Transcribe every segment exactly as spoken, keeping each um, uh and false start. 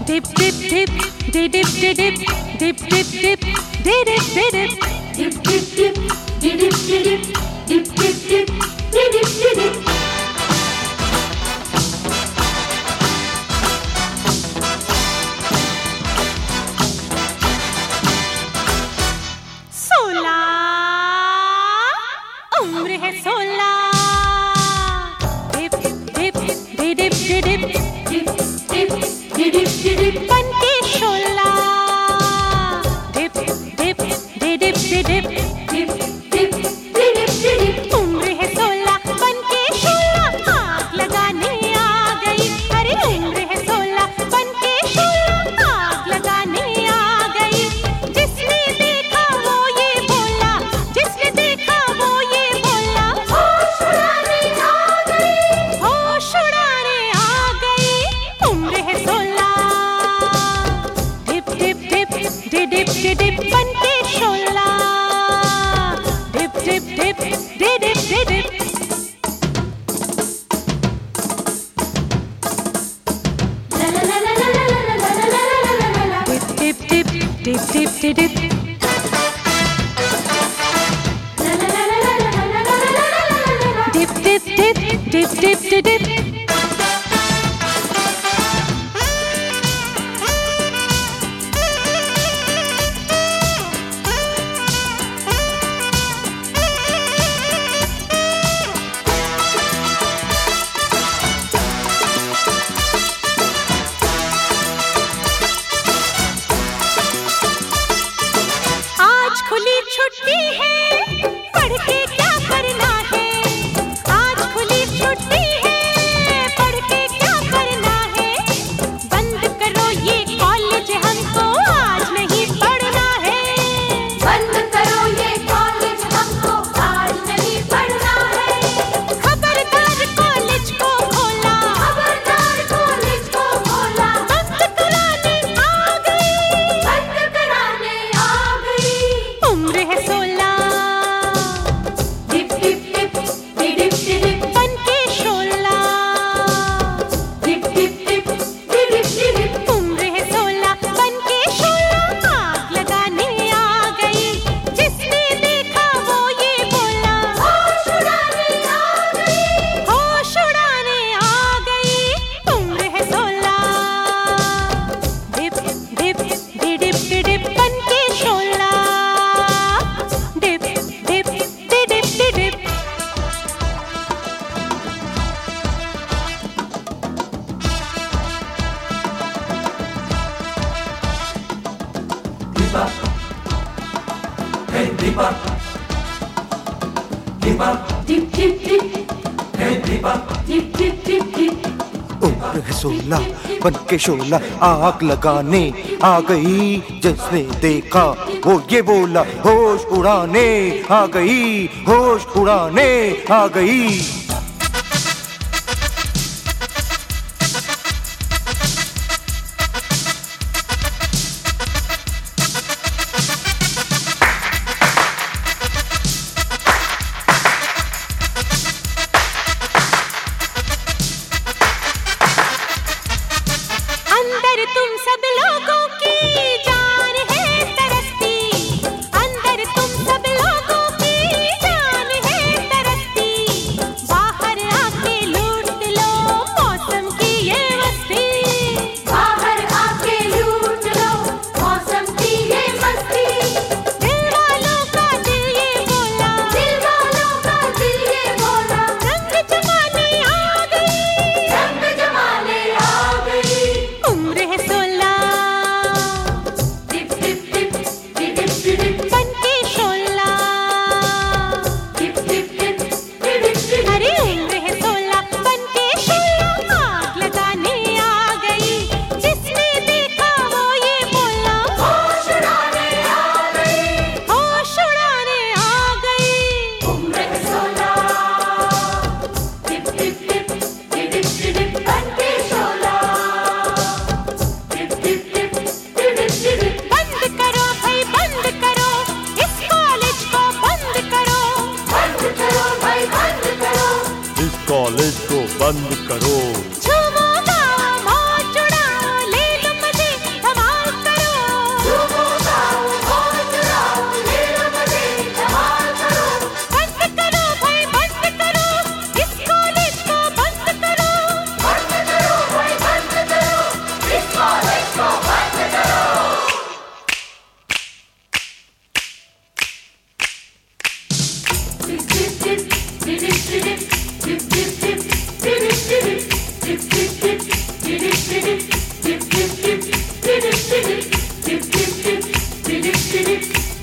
Dip dip dip, dip dip dip, dip dip dip, dip dip dip, dip dip dip, dip dip dip, dip dip dip, dip dip dip. सोलह उम्र है सोलह. Dip dip dip dip dip, dip dip dip dip, बनके शोला. Dip dip dip dip dip, dip dip dip dip, उम्र है सोलह बनके शोला. आग लगाने आ गई. अरे उम्र है सोलह बनके शोला. आग लगाने आ गई. जिसने देखा वो ये बोला. जिसने देखा वो ये बोला. होश उड़ाने आ गई. होश उड़ाने आ गई. उम्र है सोलह. डिप डिप डिप डिप डिप डिप बनके शोला. डिप डिप डिप डिप डिप डिप. Dip dip dip dip dip dip. Dip dip dip dip dip dip dip. आज खुली छुट्टी है. पढ़ के क्या करना है. आज खुली छुट्टी है. पढ़ के क्या करना है. बंद करो ये कॉलेज. हमको आज नहीं पढ़ना है. बंद करो ये कॉलेज. हमको आज नहीं पढ़ना है. खबरदार कॉलेज को खोला. खबरदार कॉलेज को खोला. बंद कराने आ गई. बंद कराने आ गई. उम्र है सोलह. डिप डिप डिप डिप डिप डिप बनके शोला. डिप डिप डिप डिप डिप डिप. उम्र है सोलह बनके शोला. आग लगाने आ गई. जिसने देखा वो ये बोला. होश उड़ाने आ गई. होश उड़ाने आ गई. उम्र है सोलह. डिप डिप डिप डिप डिप बनके शोला. डिप डिप डिप डिप डिप. Dipa, hey Dipa, Dipa, Dip dip dip, hey Dipa. dip dip dip dip. उम्र है सोलह बनके शोला. आग लगाने आ गई. जिसने देखा वो ये बोला. होश उड़ाने आ गई. होश उड़ाने आ गई. अंदर तुम सब लोगों की जान है तरसती. अंदर तुम सब लोगों की जान है तरसती.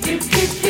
Tip tip